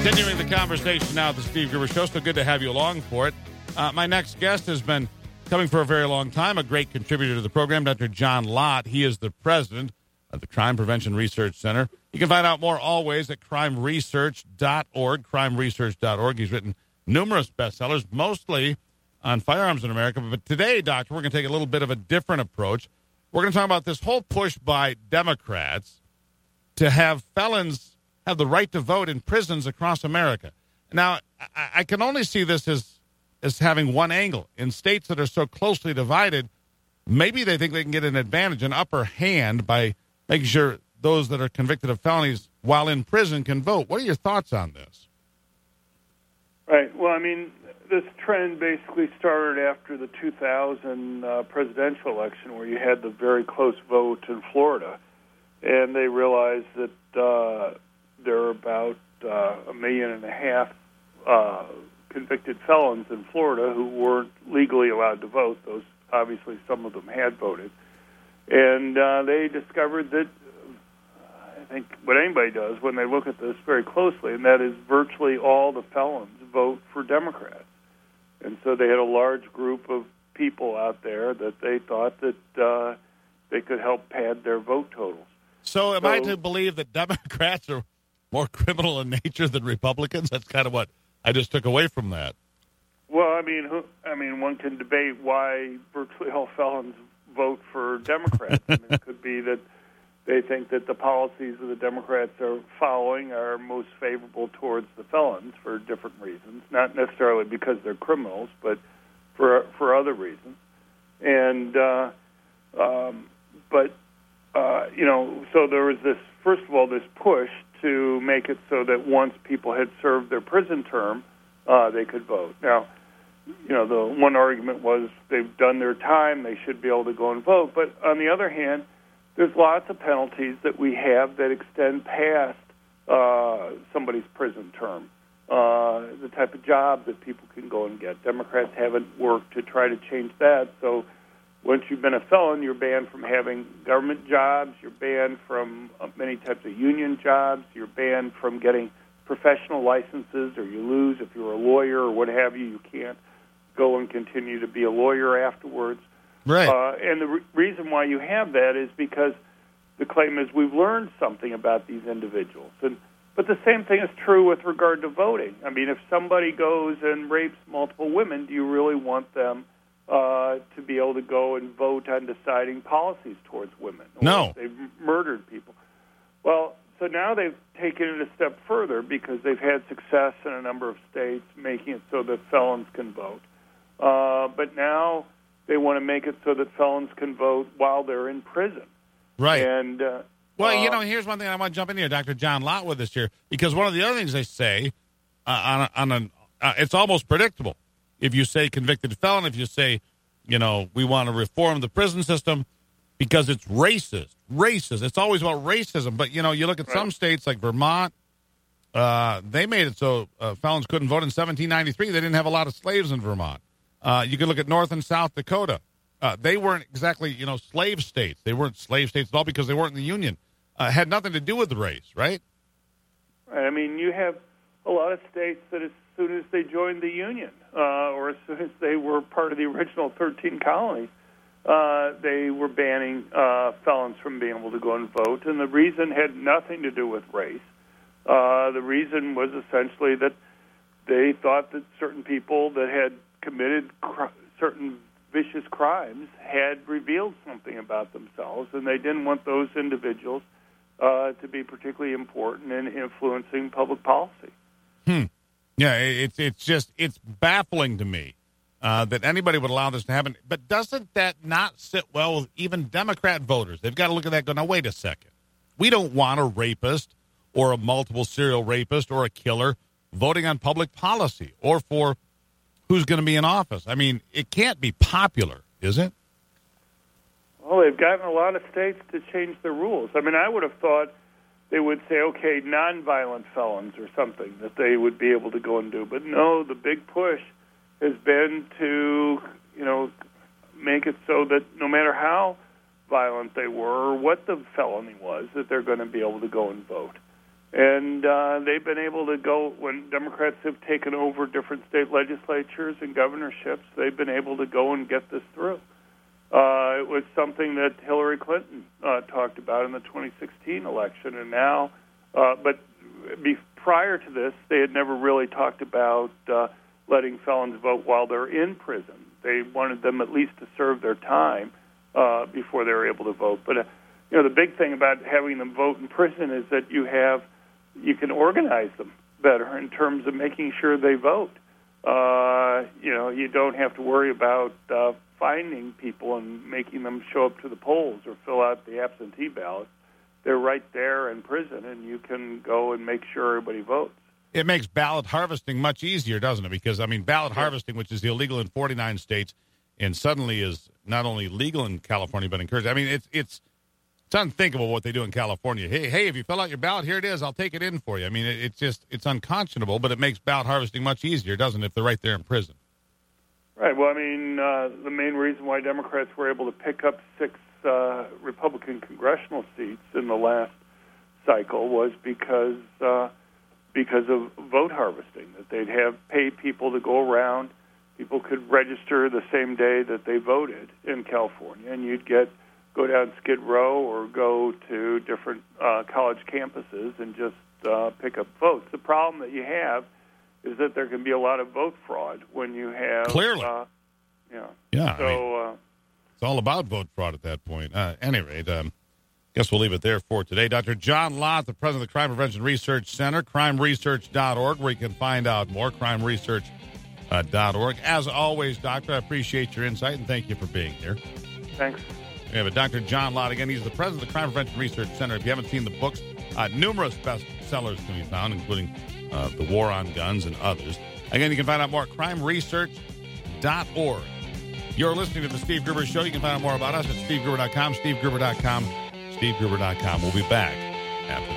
Continuing the conversation now at the Steve Gruber Show. So good to have you along for it. My next guest has been coming for a very long time, a great contributor to the program, Dr. John Lott. He is the president of the Crime Prevention Research Center. You can find out more always at crimeresearch.org, crimeresearch.org. He's written numerous bestsellers, mostly on firearms in America. But today, Doctor, we're going to take a little bit of a different approach. We're going to talk about this whole push by Democrats to have felons have the right to vote in prisons across America. Now, I can only see this as having one angle. In states that are so closely divided, maybe they think they can get an advantage, an upper hand, by making sure those that are convicted of felonies while in prison can vote. What are your thoughts on this? Right. Well, I mean, this trend basically started after the 2000 presidential election, where you had the very close vote in Florida, and they realized that there are about 1.5 million convicted felons in Florida who weren't legally allowed to vote. Those, obviously, some of them had voted. And they discovered that, I think what anybody does when they look at this very closely, and that is virtually all the felons vote for Democrats. And so they had a large group of people out there that they thought that they could help pad their vote totals. So am I to believe that Democrats are more criminal in nature than Republicans? That's kind of what I just took away from that. Well, I mean, one can debate why virtually all felons vote for Democrats. I mean, it could be that they think that the policies that the Democrats are following are most favorable towards the felons for different reasons, not necessarily because they're criminals, but for other reasons. And so there was this, first of all, this push to make it so that once people had served their prison term, they could vote. Now, the one argument was they've done their time, they should be able to go and vote. But on the other hand, there's lots of penalties that we have that extend past somebody's prison term, the type of job that people can go and get. Democrats haven't worked to try to change that. So once you've been a felon, you're banned from having government jobs, you're banned from many types of union jobs, you're banned from getting professional licenses, or you lose if you're a lawyer or what have you. You can't go and continue to be a lawyer afterwards. Right. And the reason why you have that is because the claim is we've learned something about these individuals. But the same thing is true with regard to voting. I mean, if somebody goes and rapes multiple women, do you really want them to be able to go and vote on deciding policies towards women? Or No. if they've murdered people. Well, so now they've taken it a step further because they've had success in a number of states making it so that felons can vote. But now they want to make it so that felons can vote while they're in prison. Right. And here's one thing I want to jump in here, Dr. John Lott, with us here, because one of the other things they say it's almost predictable. If you say convicted felon, if you say, we want to reform the prison system because it's racist. It's always about racism. But, you look at some states like Vermont, they made it so felons couldn't vote in 1793. They didn't have a lot of slaves in Vermont. You could look at North and South Dakota. They weren't exactly, slave states. They weren't slave states at all because they weren't in the Union. It had nothing to do with the race, right? I mean, you have a lot of states that as soon as they joined the Union, or as soon as they were part of the original 13 colonies, they were banning felons from being able to go and vote. And the reason had nothing to do with race. The reason was essentially that they thought that certain people that had committed certain vicious crimes had revealed something about themselves, and they didn't want those individuals to be particularly important in influencing public policy. Yeah, it's baffling to me that anybody would allow this to happen. But doesn't that not sit well with even Democrat voters? They've got to look at that and go, now, wait a second. We don't want a rapist or a multiple serial rapist or a killer voting on public policy or for who's going to be in office. I mean, it can't be popular, is it? Well, they've gotten a lot of states to change their rules. I mean, I would have thought they would say, okay, nonviolent felons or something that they would be able to go and do. But no, the big push has been to, make it so that no matter how violent they were or what the felony was, that they're going to be able to go and vote. And they've been able to go, when Democrats have taken over different state legislatures and governorships, they've been able to go and get this through. It was something that Hillary Clinton talked about in the 2016 election, and now, but prior to this, they had never really talked about letting felons vote while they're in prison. They wanted them at least to serve their time before they were able to vote. But the big thing about having them vote in prison is that you can organize them better in terms of making sure they vote. You don't have to worry about finding people and making them show up to the polls or fill out the absentee ballots. They're right there in prison, and you can go and make sure everybody votes. It makes ballot harvesting much easier, doesn't it? Because, ballot harvesting, which is illegal in 49 states, and suddenly is not only legal in California but encouraged. It's unthinkable what they do in California. Hey, if you fill out your ballot, here it is. I'll take it in for you. It's unconscionable, but it makes ballot harvesting much easier, doesn't it, if they're right there in prison? Right. Well, the main reason why Democrats were able to pick up 6 Republican congressional seats in the last cycle was because of vote harvesting, that they'd have paid people to go around. People could register the same day that they voted in California, and you'd go down Skid Row or go to different college campuses and just pick up votes. The problem that you have is that there can be a lot of vote fraud when you have... Clearly. Yeah. So it's all about vote fraud at that point. At any rate, guess we'll leave it there for today. Dr. John Lott, the president of the Crime Prevention Research Center, crimeresearch.org, where you can find out more, crimeresearch.org. As always, Doctor, I appreciate your insight, and thank you for being here. Thanks. We have Dr. John Lott again. He's the president of the Crime Prevention Research Center. If you haven't seen the books, numerous bestsellers can be found, including The War on Guns and others. Again, you can find out more at crimeresearch.org. You're listening to The Steve Gruber Show. You can find out more about us at stevegruber.com, stevegruber.com, stevegruber.com. We'll be back after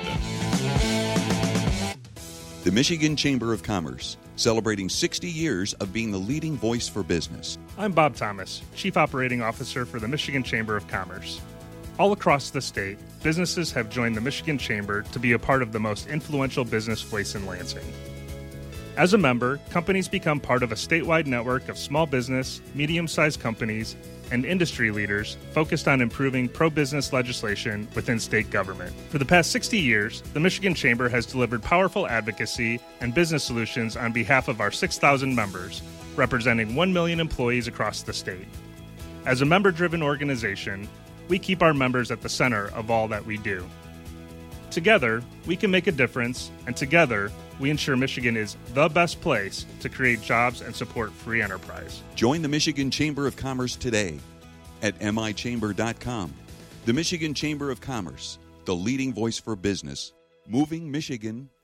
this. The Michigan Chamber of Commerce, celebrating 60 years of being the leading voice for business. I'm Bob Thomas, Chief Operating Officer for the Michigan Chamber of Commerce. All across the state, businesses have joined the Michigan Chamber to be a part of the most influential business voice in Lansing. As a member, companies become part of a statewide network of small business, medium-sized companies, and industry leaders focused on improving pro-business legislation within state government. For the past 60 years, the Michigan Chamber has delivered powerful advocacy and business solutions on behalf of our 6,000 members, representing 1 million employees across the state. As a member-driven organization, we keep our members at the center of all that we do. Together, we can make a difference, and together, we ensure Michigan is the best place to create jobs and support free enterprise. Join the Michigan Chamber of Commerce today at michamber.com. The Michigan Chamber of Commerce, the leading voice for business, moving Michigan